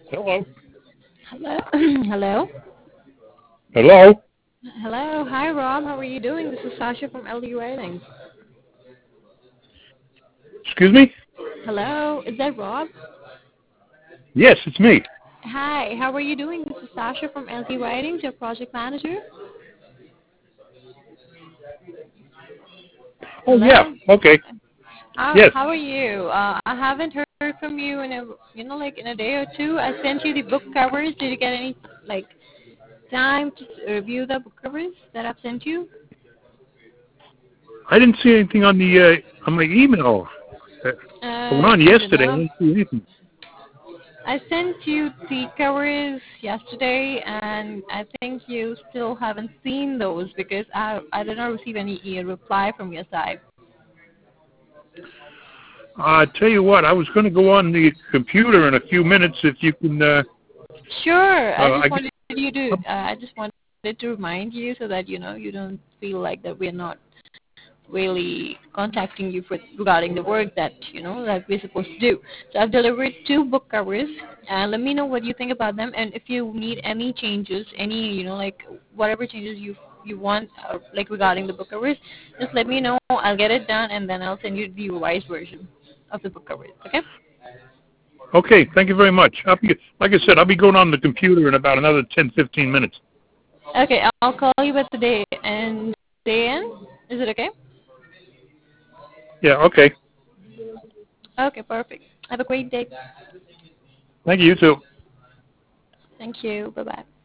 Hello. Hello. Hello. Hello. Hello. Hi, Rob. How are you doing? This is Sasha from LD Writing. Excuse me? Hello. Is that Rob? Yes, it's me. Hi. How are you doing? This is Sasha from LD Writing, your project manager. Oh, yeah. Hello. Okay. How Yes. How are you? I haven't heard from you in like in a day or two. I sent you the book covers. Did you get any like time to review the book covers that I've sent you? I didn't see anything on my email. I went on I don't yesterday. I know. didn't see anything. I sent you the covers yesterday, and I think you still haven't seen those because I did not receive any reply from your side. Tell you what, I was going to go on the computer in a few minutes if you can, Sure, I guess, I just wanted to remind you so that you don't feel like that we're not really contacting you for regarding the work that that we're supposed to do. So I've delivered two book covers, and let me know what you think about them. And if you need any changes, any like whatever changes you want, like regarding the book covers, just let me know. I'll get it done, and then I'll send you the revised version of the book covers. Okay? okay, thank you very much. Like I said, I'll be going on the computer in about another 10, 15 minutes. Okay, I'll call you at the day end. Is it okay? Yeah, okay. Okay, perfect. Have a great day. Thank you, you too. Thank you. Bye bye.